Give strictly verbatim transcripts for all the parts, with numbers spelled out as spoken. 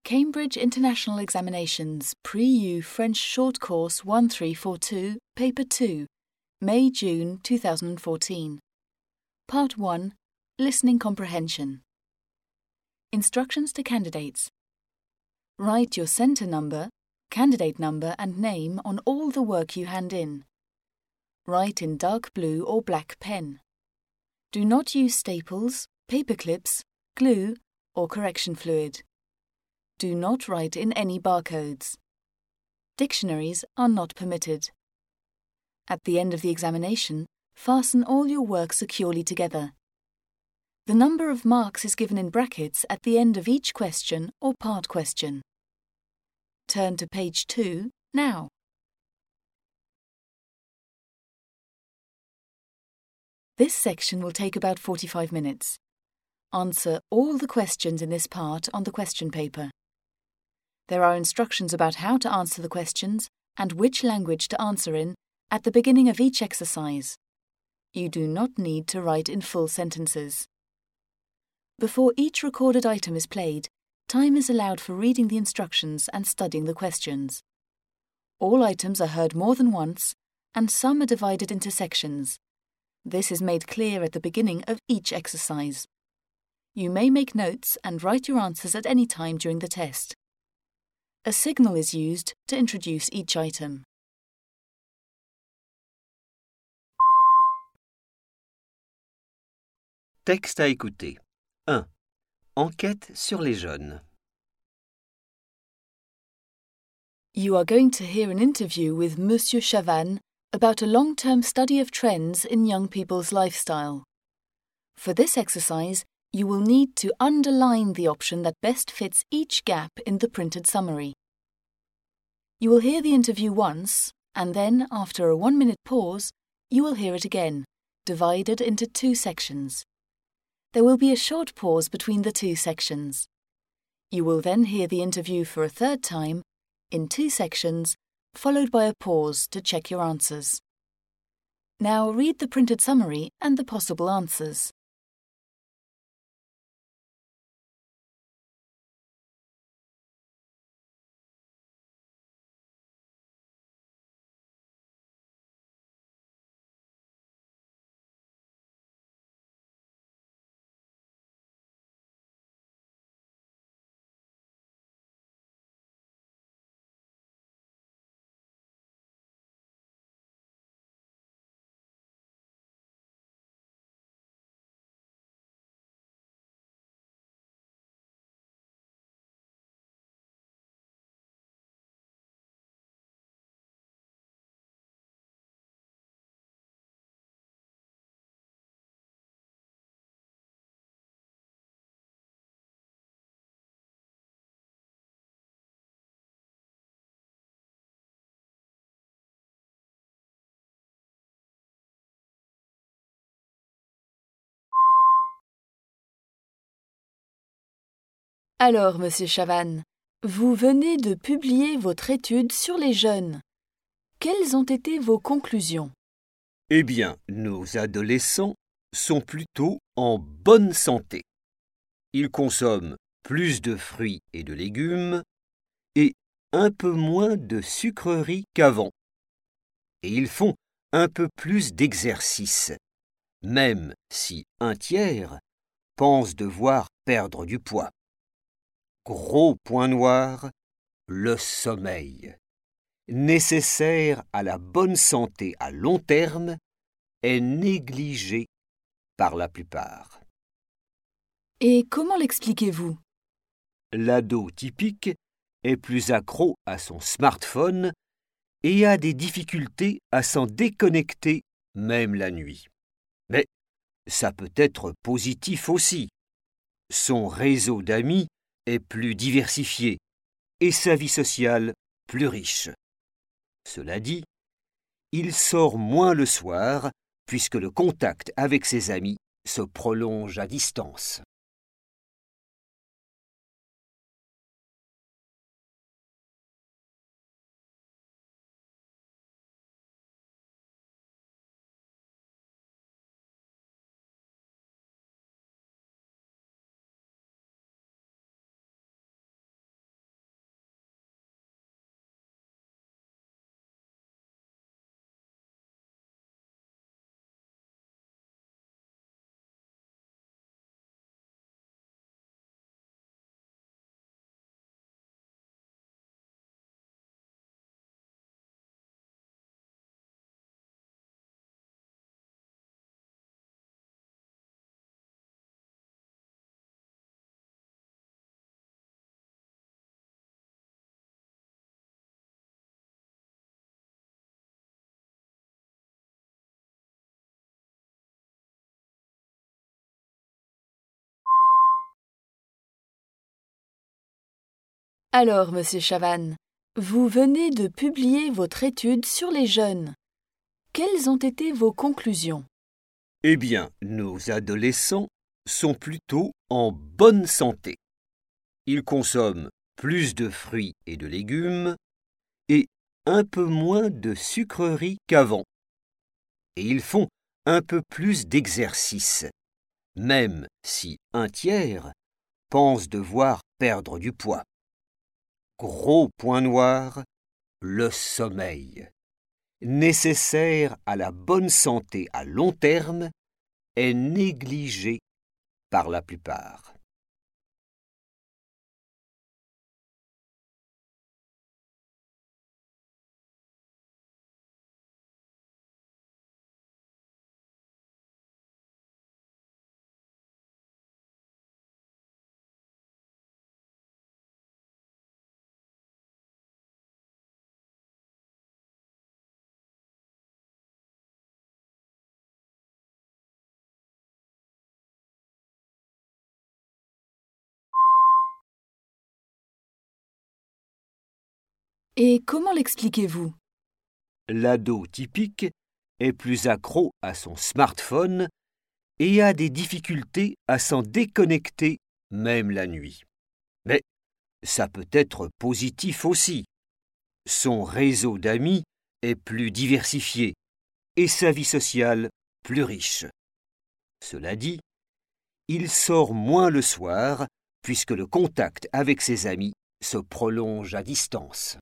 Cambridge International Examinations Pre-U French Short Course one three four two, Paper two, May-June two thousand fourteen. Part one, Listening Comprehension. Instructions to candidates. Write your centre number, candidate number and name on all the work you hand in. Write in dark blue or black pen. Do not use staples, paper clips, glue or correction fluid. Do not write in any barcodes. Dictionaries are not permitted. At the end of the examination, fasten all your work securely together. The number of marks is given in brackets at the end of each question or part question. Turn to page two now. This section will take about forty-five minutes. Answer all the questions in this part on the question paper. There are instructions about how to answer the questions and which language to answer in at the beginning of each exercise. You do not need to write in full sentences. Before each recorded item is played, time is allowed for reading the instructions and studying the questions. All items are heard more than once, and some are divided into sections. This is made clear at the beginning of each exercise. You may make notes and write your answers at any time during the test. A signal is used to introduce each item. Texte à écouter. un. Enquête sur les jeunes. You are going to hear an interview with Monsieur Chavannes about a long-term study of trends in young people's lifestyle. For this exercise, you will need to underline the option that best fits each gap in the printed summary. You will hear the interview once, and then, after a one-minute pause, you will hear it again, divided into two sections. There will be a short pause between the two sections. You will then hear the interview for a third time, in two sections, followed by a pause to check your answers. Now read the printed summary and the possible answers. Alors, Monsieur Chavannes, vous venez de publier votre étude sur les jeunes. Quelles ont été vos conclusions? Eh bien, nos adolescents sont plutôt en bonne santé. Ils consomment plus de fruits et de légumes et un peu moins de sucreries qu'avant. Et ils font un peu plus d'exercice, même si un tiers pense devoir perdre du poids. Gros point noir, le sommeil, nécessaire à la bonne santé à long terme, est négligé par la plupart. Et comment l'expliquez-vous? L'ado typique est plus accro à son smartphone et a des difficultés à s'en déconnecter même la nuit. Mais ça peut être positif aussi. Son réseau d'amis est plus diversifié et sa vie sociale plus riche. Cela dit, il sort moins le soir puisque le contact avec ses amis se prolonge à distance. Alors, monsieur Chavannes, vous venez de publier votre étude sur les jeunes. Quelles ont été vos conclusions? Eh bien, nos adolescents sont plutôt en bonne santé. Ils consomment plus de fruits et de légumes et un peu moins de sucreries qu'avant. Et ils font un peu plus d'exercice, même si un tiers pense devoir perdre du poids. Gros point noir, le sommeil, nécessaire à la bonne santé à long terme, est négligé par la plupart. Et comment l'expliquez-vous? L'ado typique est plus accro à son smartphone et a des difficultés à s'en déconnecter même la nuit. Mais ça peut être positif aussi. Son réseau d'amis est plus diversifié et sa vie sociale plus riche. Cela dit, il sort moins le soir puisque le contact avec ses amis se prolonge à distance.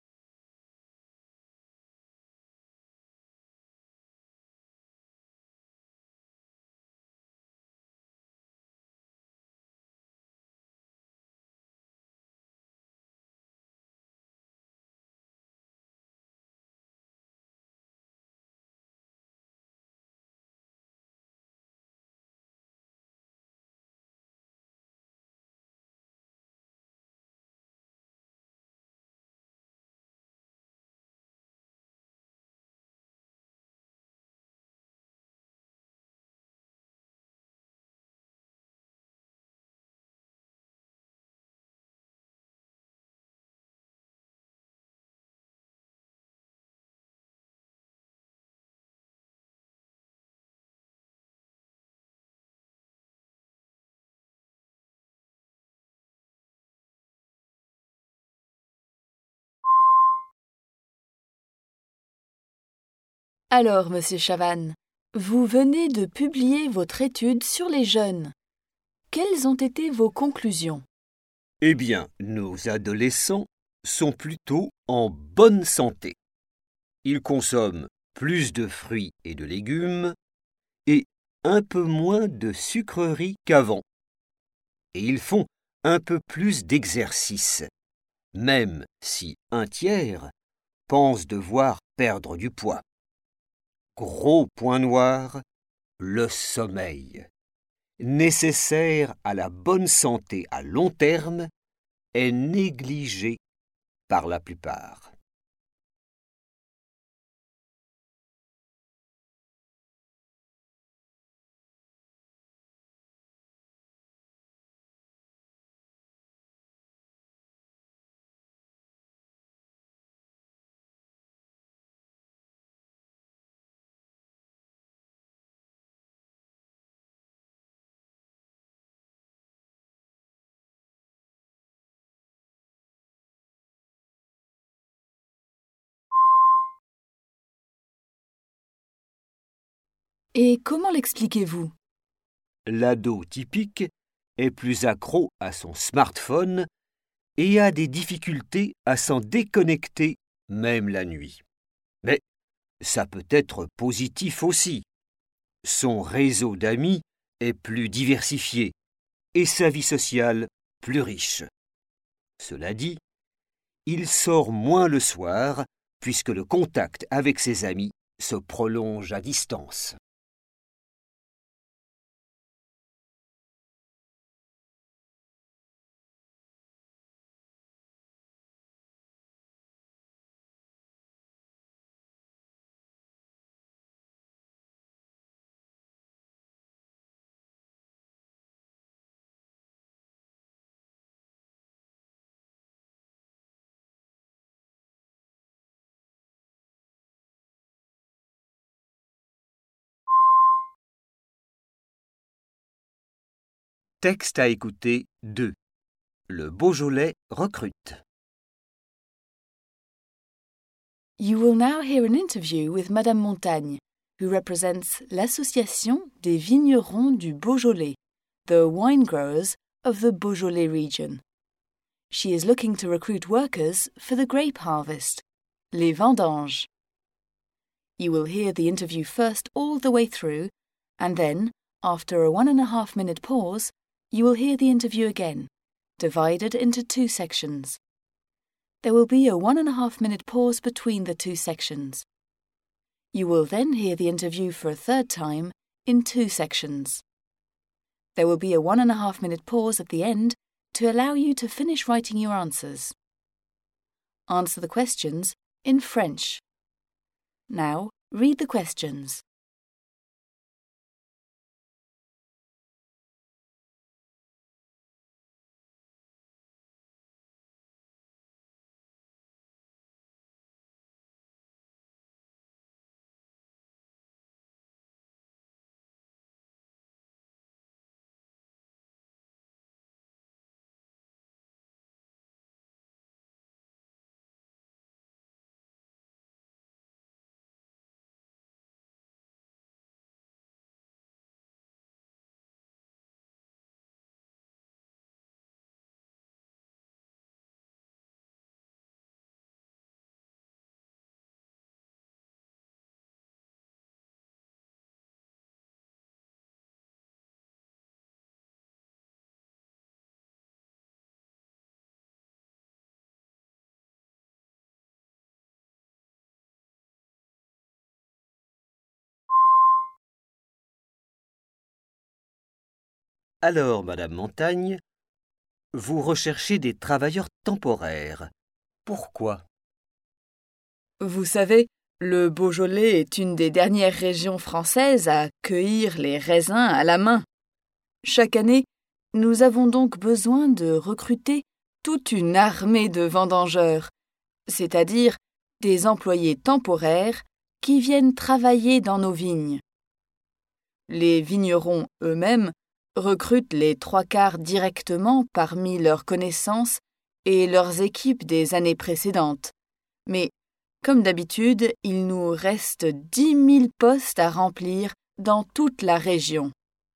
Alors, monsieur Chavannes, vous venez de publier votre étude sur les jeunes. Quelles ont été vos conclusions? Eh bien, nos adolescents sont plutôt en bonne santé. Ils consomment plus de fruits et de légumes et un peu moins de sucreries qu'avant. Et ils font un peu plus d'exercice, même si un tiers pense devoir perdre du poids. Gros point noir, le sommeil, nécessaire à la bonne santé à long terme, est négligé par la plupart. Et comment l'expliquez-vous? L'ado typique est plus accro à son smartphone et a des difficultés à s'en déconnecter même la nuit. Mais ça peut être positif aussi. Son réseau d'amis est plus diversifié et sa vie sociale plus riche. Cela dit, il sort moins le soir puisque le contact avec ses amis se prolonge à distance. Texte à écouter deux. Le Beaujolais recrute. You will now hear an interview with Madame Montagne, who represents l'Association des vignerons du Beaujolais, the wine growers of the Beaujolais region. She is looking to recruit workers for the grape harvest, les vendanges. You will hear the interview first all the way through, and then, after a one and a half minute pause, you will hear the interview again, divided into two sections. There will be a one and a half minute pause between the two sections. You will then hear the interview for a third time in two sections. There will be a one and a half minute pause at the end to allow you to finish writing your answers. Answer the questions in French. Now, read the questions. Alors, Madame Montagne, vous recherchez des travailleurs temporaires. Pourquoi? Vous savez, le Beaujolais est une des dernières régions françaises à cueillir les raisins à la main. Chaque année, nous avons donc besoin de recruter toute une armée de vendangeurs, c'est-à-dire des employés temporaires qui viennent travailler dans nos vignes. Les vignerons eux-mêmes recrutent les trois quarts directement parmi leurs connaissances et leurs équipes des années précédentes. Mais, comme d'habitude, il nous reste dix mille postes à remplir dans toute la région.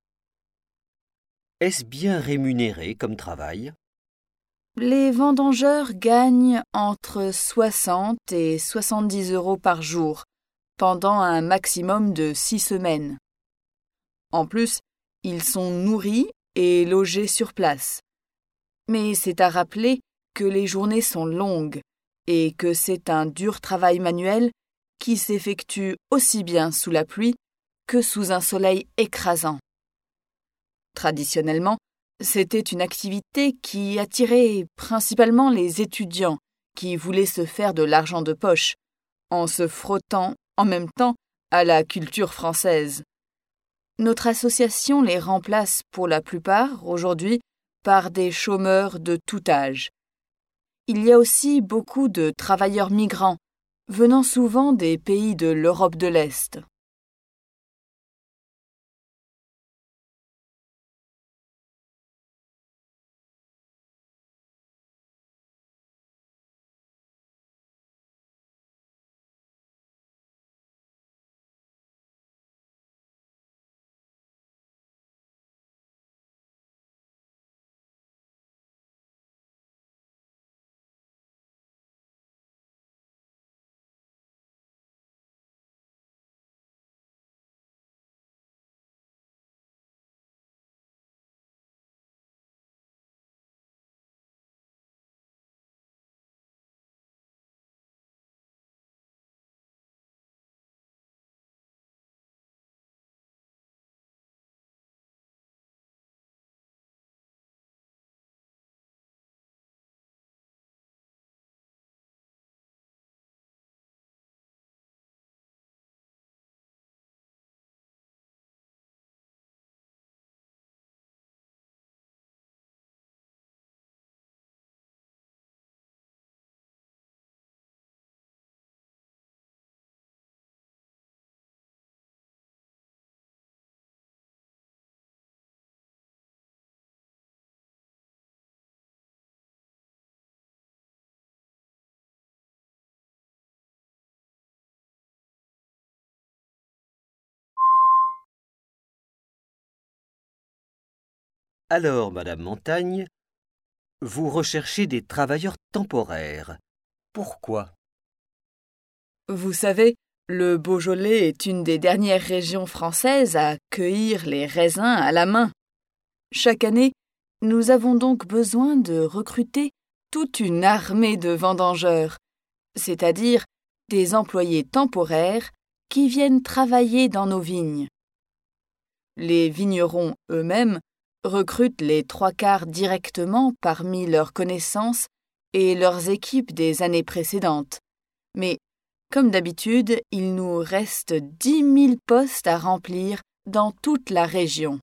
Est-ce bien rémunéré comme travail? Les vendangeurs gagnent entre soixante et soixante-dix euros par jour, pendant un maximum de six semaines. En plus, ils sont nourris et logés sur place. Mais c'est à rappeler que les journées sont longues et que c'est un dur travail manuel qui s'effectue aussi bien sous la pluie que sous un soleil écrasant. Traditionnellement, c'était une activité qui attirait principalement les étudiants qui voulaient se faire de l'argent de poche, en se frottant en même temps à la culture française. Notre association les remplace pour la plupart aujourd'hui par des chômeurs de tout âge. Il y a aussi beaucoup de travailleurs migrants, venant souvent des pays de l'Europe de l'Est. Alors, Madame Montagne, vous recherchez des travailleurs temporaires. Pourquoi? Vous savez, le Beaujolais est une des dernières régions françaises à cueillir les raisins à la main. Chaque année, nous avons donc besoin de recruter toute une armée de vendangeurs, c'est-à-dire des employés temporaires qui viennent travailler dans nos vignes. Les vignerons eux-mêmes recrutent les trois quarts directement parmi leurs connaissances et leurs équipes des années précédentes. Mais, comme d'habitude, il nous reste dix mille postes à remplir dans toute la région.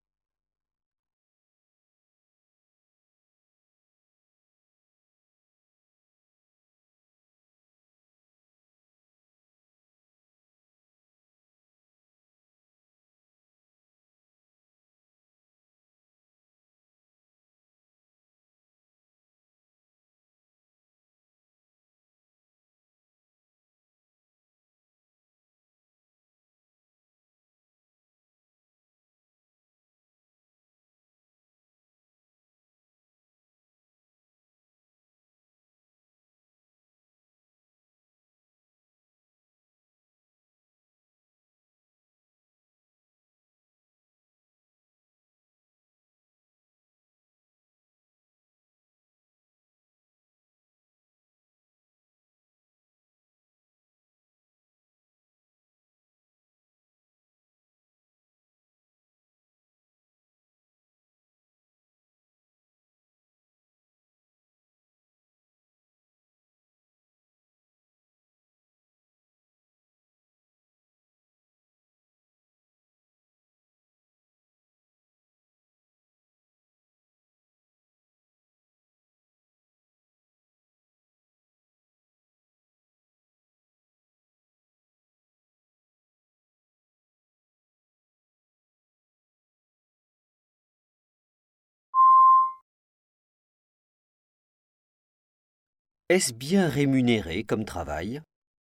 Est-ce bien rémunéré comme travail?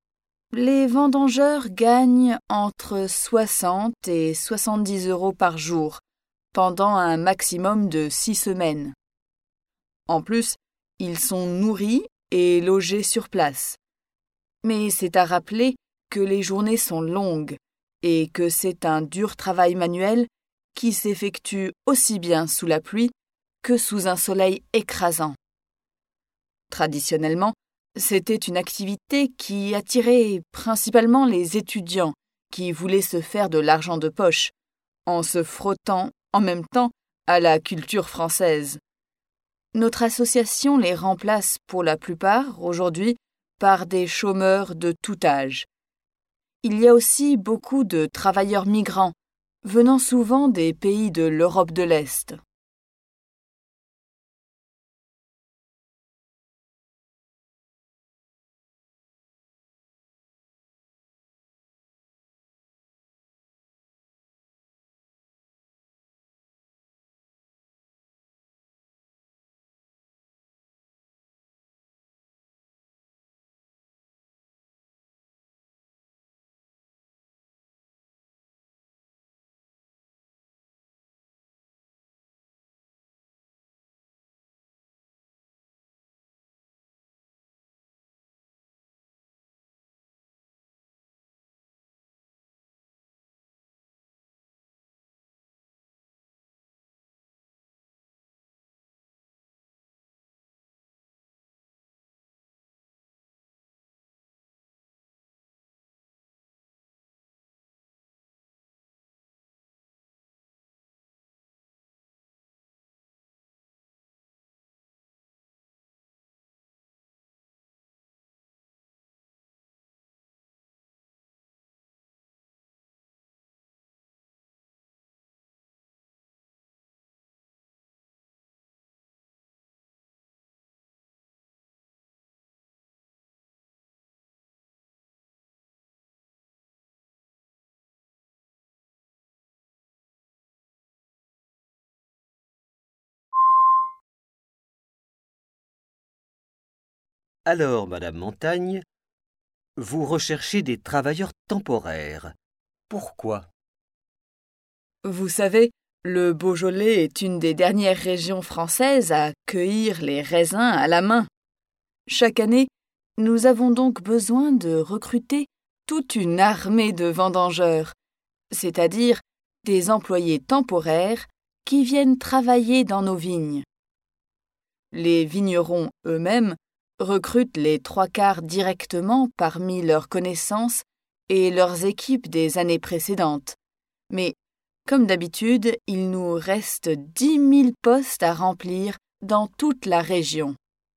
Les vendangeurs gagnent entre soixante et soixante-dix euros par jour, pendant un maximum de six semaines. En plus, ils sont nourris et logés sur place. Mais c'est à rappeler que les journées sont longues et que c'est un dur travail manuel qui s'effectue aussi bien sous la pluie que sous un soleil écrasant. Traditionnellement, c'était une activité qui attirait principalement les étudiants qui voulaient se faire de l'argent de poche, en se frottant en même temps à la culture française. Notre association les remplace pour la plupart aujourd'hui par des chômeurs de tout âge. Il y a aussi beaucoup de travailleurs migrants, venant souvent des pays de l'Europe de l'Est. Alors, Madame Montagne, vous recherchez des travailleurs temporaires. Pourquoi? Vous savez, Le Beaujolais est une des dernières régions françaises à cueillir les raisins à la main. Chaque année, nous avons donc besoin de recruter toute une armée de vendangeurs, c'est-à-dire des employés temporaires qui viennent travailler dans nos vignes. Les vignerons eux-mêmes recrutent les trois quarts directement parmi leurs connaissances et leurs équipes des années précédentes. Mais, comme d'habitude, il nous reste dix mille postes à remplir dans toute la région.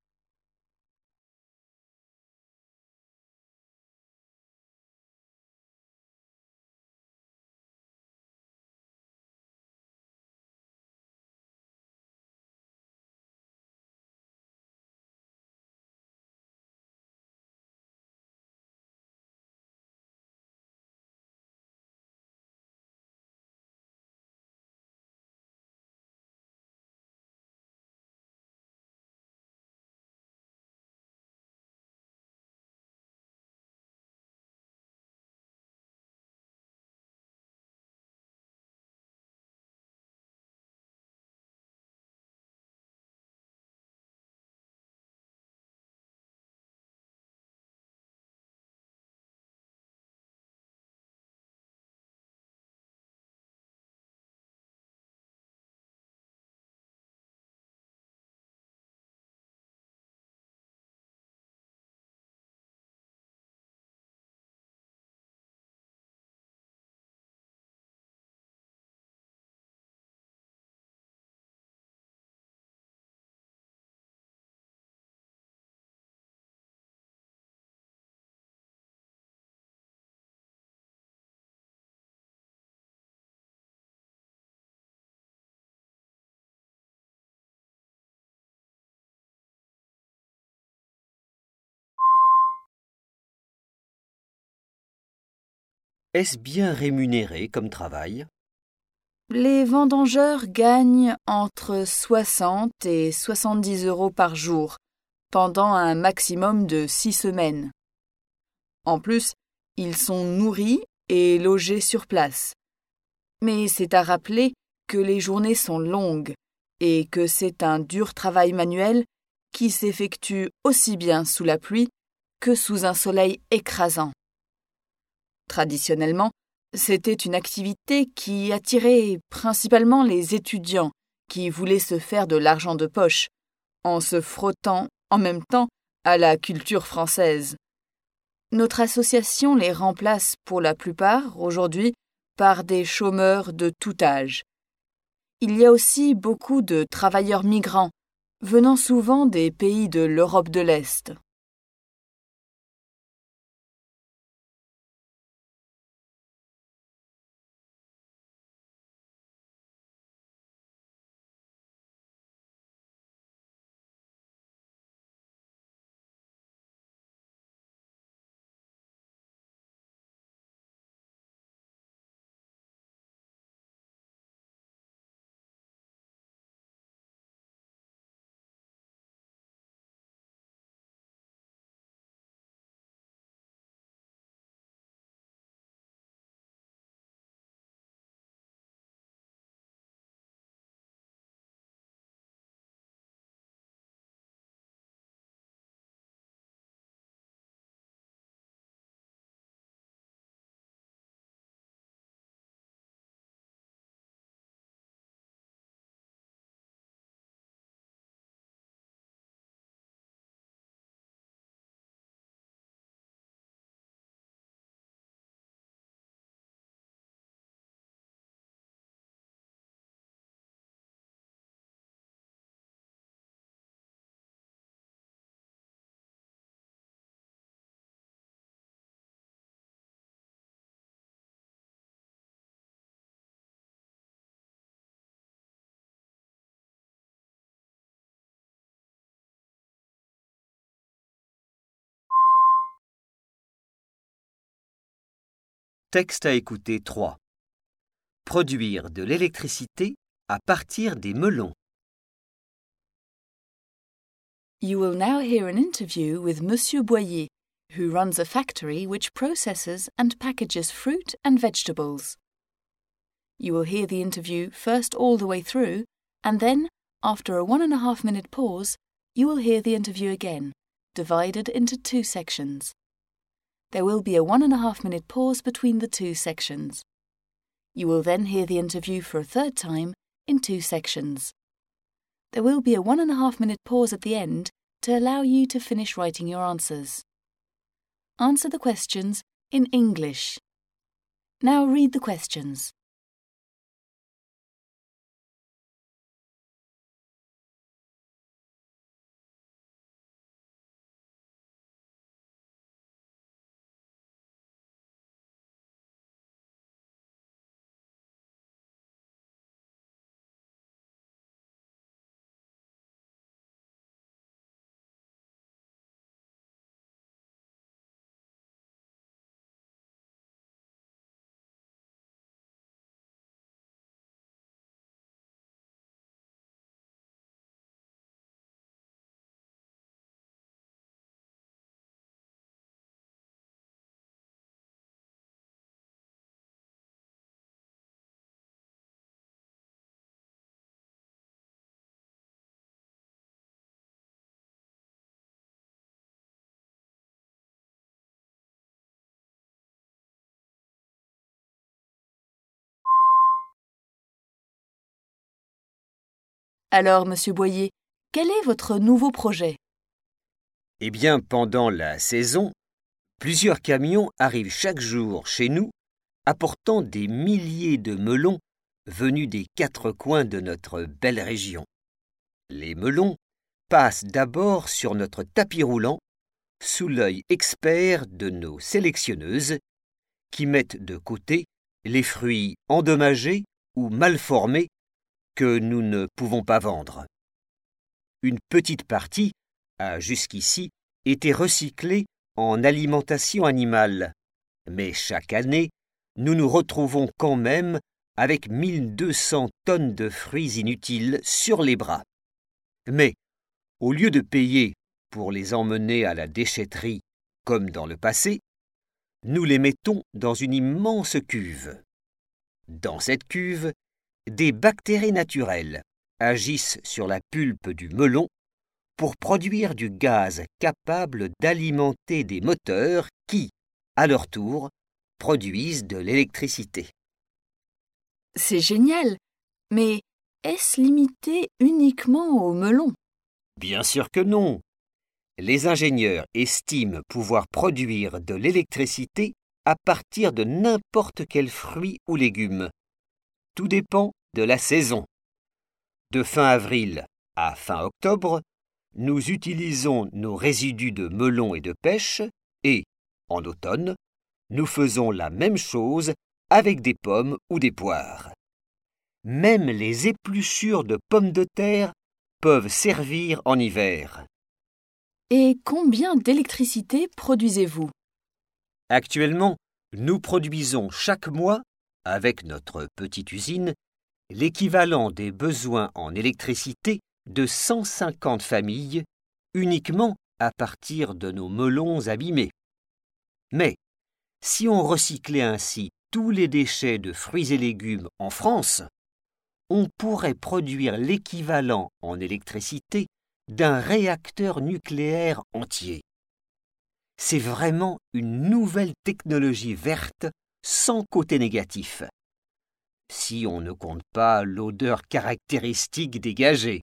Est-ce bien rémunéré comme travail? Les vendangeurs gagnent entre soixante et soixante-dix euros par jour, pendant un maximum de six semaines. En plus, ils sont nourris et logés sur place. Mais c'est à rappeler que les journées sont longues et que c'est un dur travail manuel qui s'effectue aussi bien sous la pluie que sous un soleil écrasant. Traditionnellement, c'était une activité qui attirait principalement les étudiants qui voulaient se faire de l'argent de poche, en se frottant en même temps à la culture française. Notre association les remplace pour la plupart aujourd'hui par des chômeurs de tout âge. Il y a aussi beaucoup de travailleurs migrants, venant souvent des pays de l'Europe de l'Est. Texte à écouter trois. Produire de l'électricité à partir des melons. You will now hear an interview with Monsieur Boyer, who runs a factory which processes and packages fruit and vegetables. You will hear the interview first all the way through, and then, after a one and a half minute pause, you will hear the interview again, divided into two sections. There will be a one and a half minute pause between the two sections. You will then hear the interview for a third time in two sections. There will be a one and a half minute pause at the end to allow you to finish writing your answers. Answer the questions in English. Now read the questions. Alors, Monsieur Boyer, quel est votre nouveau projet? Eh bien, pendant la saison, plusieurs camions arrivent chaque jour chez nous, apportant des milliers de melons venus des quatre coins de notre belle région. Les melons passent d'abord sur notre tapis roulant, sous l'œil expert de nos sélectionneuses, qui mettent de côté les fruits endommagés ou mal formés que nous ne pouvons pas vendre. Une petite partie a jusqu'ici été recyclée en alimentation animale, mais chaque année, nous nous retrouvons quand même avec mille deux cents tonnes de fruits inutiles sur les bras. Mais, au lieu de payer pour les emmener à la déchetterie comme dans le passé, nous les mettons dans une immense cuve. Dans cette cuve, des bactéries naturelles agissent sur la pulpe du melon pour produire du gaz capable d'alimenter des moteurs qui, à leur tour, produisent de l'électricité. C'est génial, mais est-ce limité uniquement aux melons? Bien sûr que non. Les ingénieurs estiment pouvoir produire de l'électricité à partir de n'importe quel fruit ou légume. Tout dépend de la saison. De fin avril à fin octobre, nous utilisons nos résidus de melon et de pêche et, en automne, nous faisons la même chose avec des pommes ou des poires. Même les épluchures de pommes de terre peuvent servir en hiver. Et combien d'électricité produisez-vous? Actuellement, nous produisons chaque mois, avec notre petite usine, l'équivalent des besoins en électricité de cent cinquante familles uniquement à partir de nos melons abîmés. Mais si on recyclait ainsi tous les déchets de fruits et légumes en France, on pourrait produire l'équivalent en électricité d'un réacteur nucléaire entier. C'est vraiment une nouvelle technologie verte sans côté négatif, si on ne compte pas l'odeur caractéristique dégagée.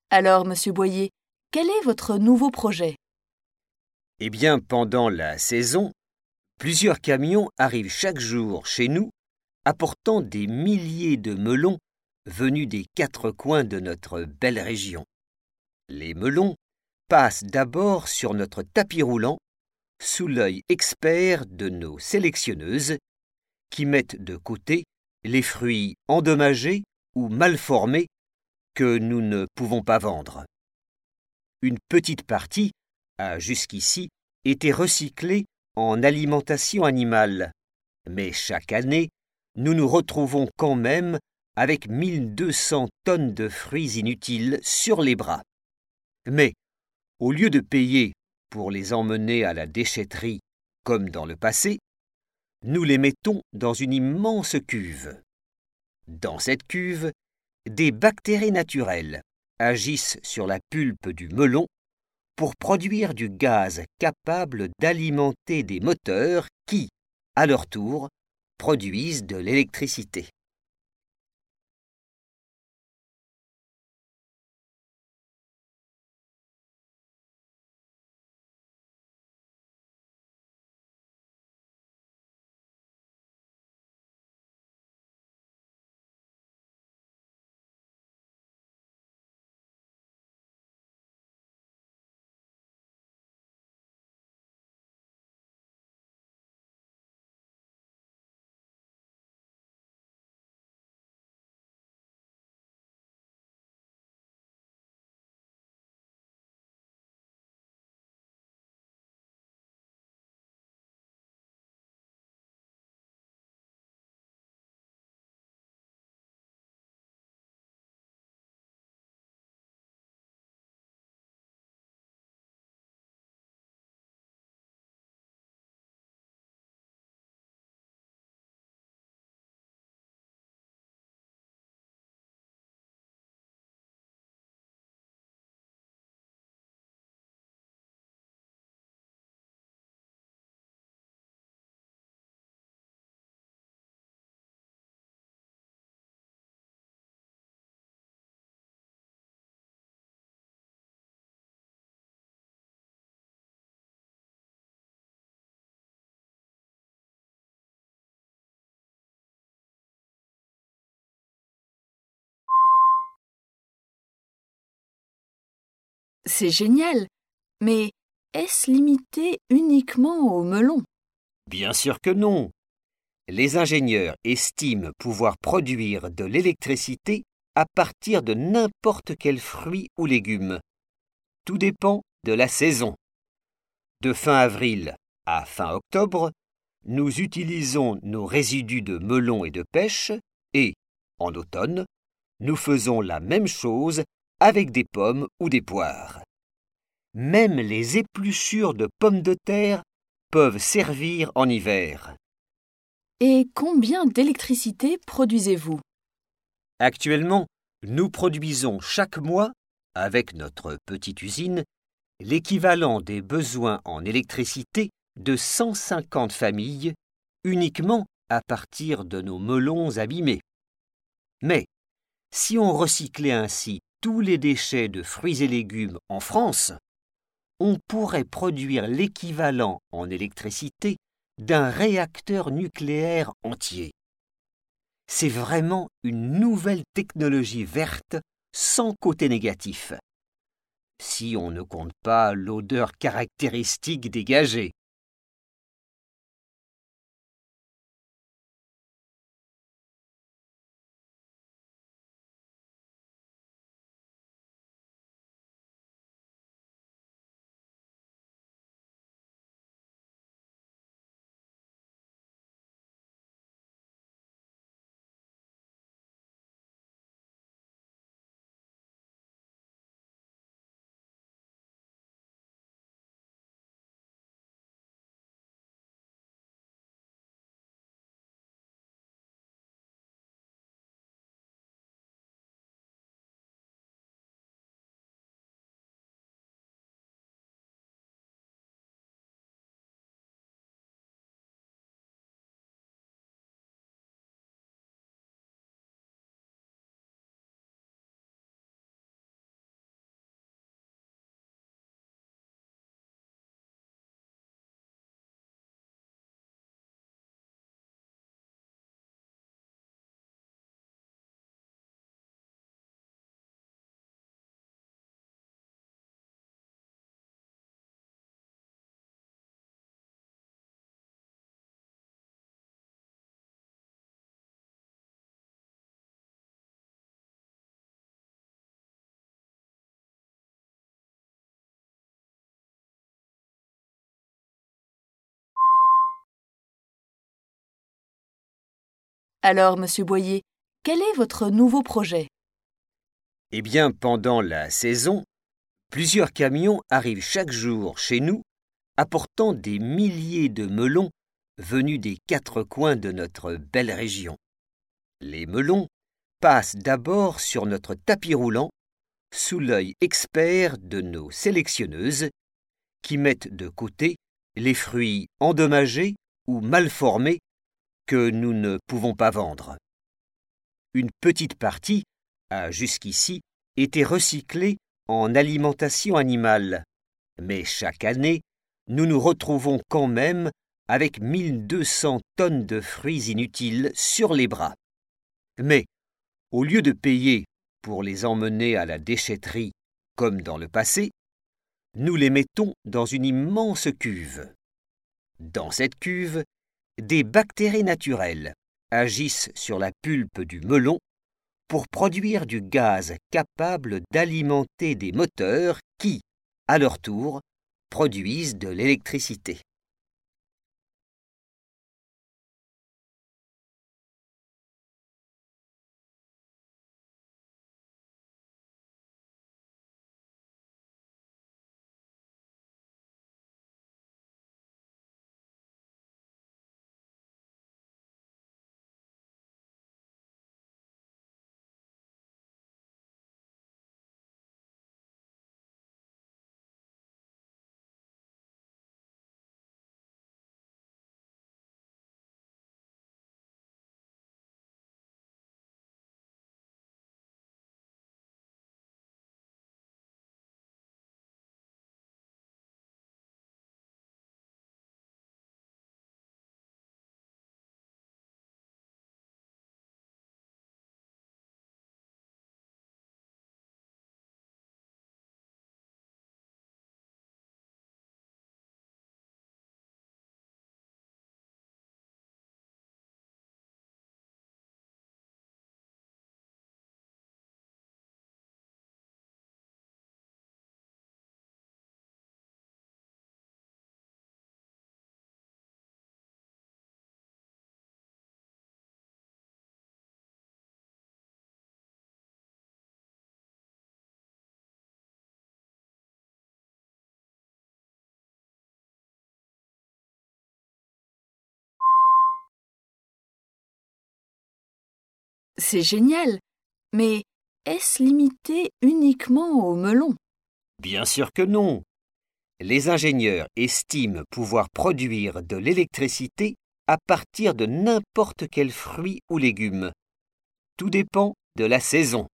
Alors, monsieur Boyer, quel est votre nouveau projet? Eh bien, pendant la saison, plusieurs camions arrivent chaque jour chez nous, apportant des milliers de melons venus des quatre coins de notre belle région. Les melons passent d'abord sur notre tapis roulant, sous l'œil expert de nos sélectionneuses, qui mettent de côté les fruits endommagés ou mal formés que nous ne pouvons pas vendre. Une petite partie a jusqu'ici été recyclée en alimentation animale, mais chaque année, nous nous retrouvons quand même avec mille deux cents tonnes de fruits inutiles sur les bras. Mais, au lieu de payer pour les emmener à la déchetterie comme dans le passé, nous les mettons dans une immense cuve. Dans cette cuve, des bactéries naturelles agissent sur la pulpe du melon pour produire du gaz capable d'alimenter des moteurs qui, à leur tour, produisent de l'électricité. C'est génial, mais est-ce limité uniquement aux melons? Bien sûr que non. Les ingénieurs estiment pouvoir produire de l'électricité à partir de n'importe quel fruit ou légume. Tout dépend de la saison. De fin avril à fin octobre, nous utilisons nos résidus de melon et de pêche et, en automne, nous faisons la même chose avec des pommes ou des poires. Même les épluchures de pommes de terre peuvent servir en hiver. Et combien d'électricité produisez-vous? Actuellement, nous produisons chaque mois, avec notre petite usine, l'équivalent des besoins en électricité de cent cinquante familles uniquement à partir de nos melons abîmés. Mais si on recyclait ainsi tous les déchets de fruits et légumes en France, on pourrait produire l'équivalent en électricité d'un réacteur nucléaire entier. C'est vraiment une nouvelle technologie verte sans côté négatif, si on ne compte pas l'odeur caractéristique dégagée. Alors, monsieur Boyer, quel est votre nouveau projet? Eh bien, pendant la saison, plusieurs camions arrivent chaque jour chez nous, apportant des milliers de melons venus des quatre coins de notre belle région. Les melons passent d'abord sur notre tapis roulant, sous l'œil expert de nos sélectionneuses, qui mettent de côté les fruits endommagés ou mal formés que nous ne pouvons pas vendre. Une petite partie a jusqu'ici été recyclée en alimentation animale, mais chaque année, nous nous retrouvons quand même avec mille deux cents tonnes de fruits inutiles sur les bras. Mais, au lieu de payer pour les emmener à la déchetterie comme dans le passé, nous les mettons dans une immense cuve. Dans cette cuve, des bactéries naturelles agissent sur la pulpe du melon pour produire du gaz capable d'alimenter des moteurs qui, à leur tour, produisent de l'électricité. C'est génial, mais est-ce limité uniquement aux melons? Bien sûr que non. Les ingénieurs estiment pouvoir produire de l'électricité à partir de n'importe quel fruit ou légume. Tout dépend de la saison.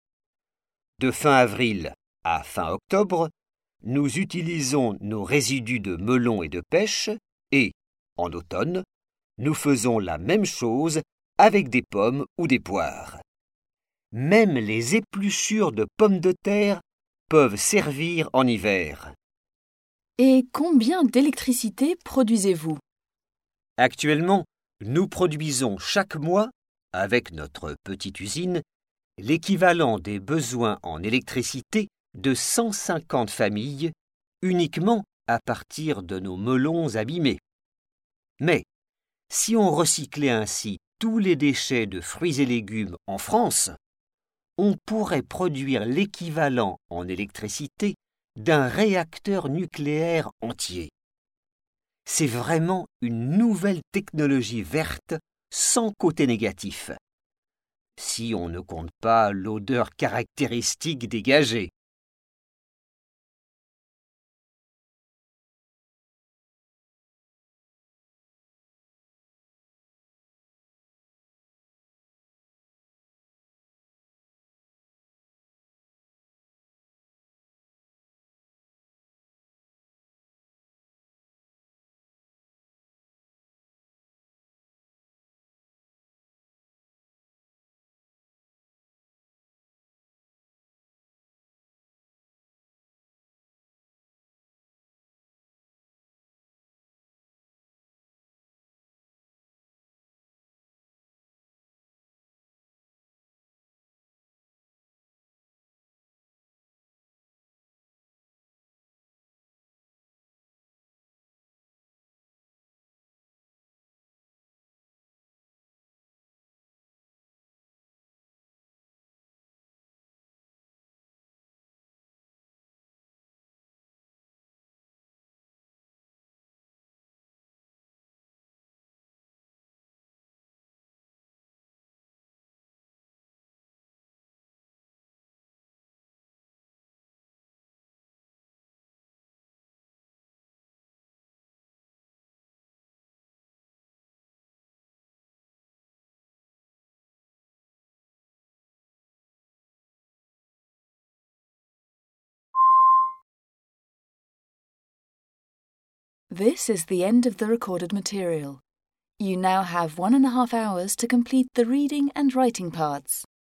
De fin avril à fin octobre, nous utilisons nos résidus de melon et de pêche et, en automne, nous faisons la même chose avec des pommes ou des poires. Même les épluchures de pommes de terre peuvent servir en hiver. Et combien d'électricité produisez-vous? Actuellement, nous produisons chaque mois, avec notre petite usine, l'équivalent des besoins en électricité de cent cinquante familles uniquement à partir de nos melons abîmés. Mais si on recyclait ainsi tous les déchets de fruits et légumes en France, on pourrait produire l'équivalent en électricité d'un réacteur nucléaire entier. C'est vraiment une nouvelle technologie verte sans côté négatif, si on ne compte pas l'odeur caractéristique dégagée. This is the end of the recorded material. You now have one and a half hours to complete the reading and writing parts.